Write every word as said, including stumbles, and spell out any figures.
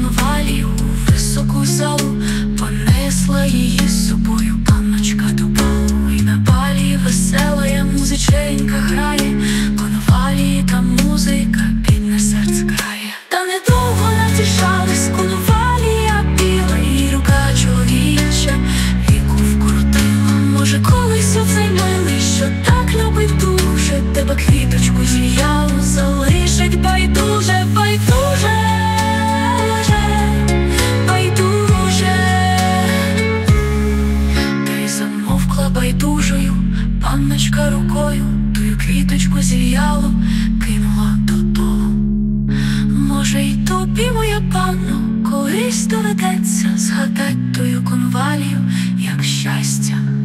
конвалію у високу залу, понесла її з собою панночка до балу. І на балі веселая музиченька грає, конвалії та музика бідне серце крає. Та недовго натішались, конвалія біла, і рука чоловіча віку вкрутила. Може, колись оцей милий, що так любить дуже, тебе квіточку зів'ялу залишить байдуже, байдуже, байдуже. Та й замовкла байдужою панночка рукою, тую квіточку зів'ялу кинула додолу. Може, й тобі, моя панно, колись доведеться згадать тую конвалію, як щастя